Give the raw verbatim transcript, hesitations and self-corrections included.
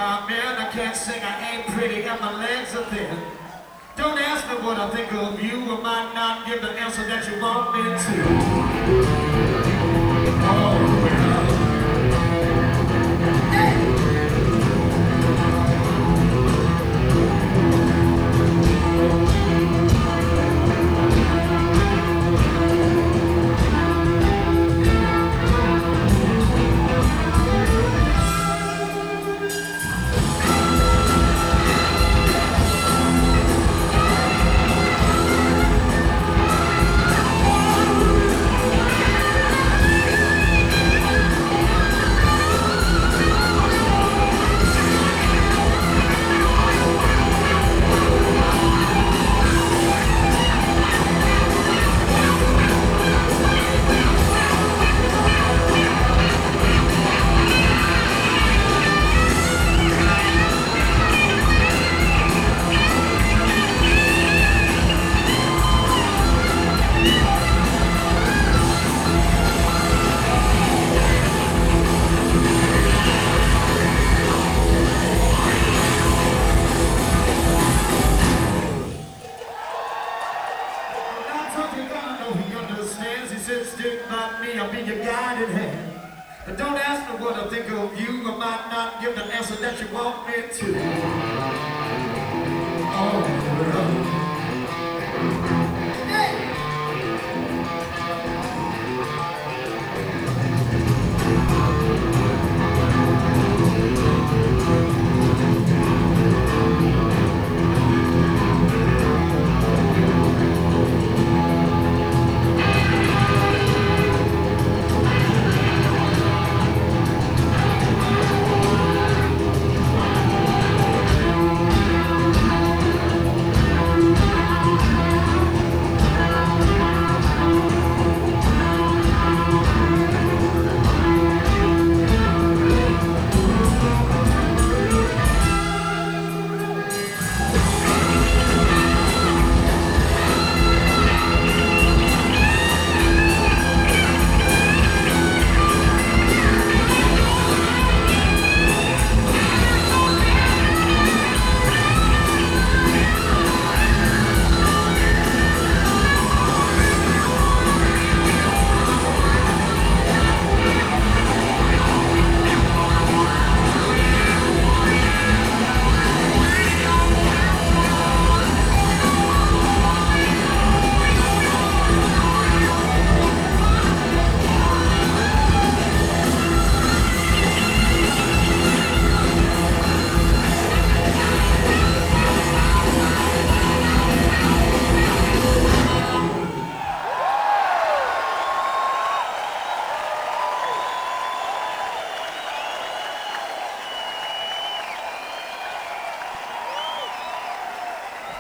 my man, I can't sing, I ain't pretty, and my legs are thin. Don't ask me what I think of you, I might not give the answer that you want me to. Oh, well. He said, stick by me, I'll be your guiding hand. But don't ask me what I think of you, I might not give the answer that you want me to. Oh, well.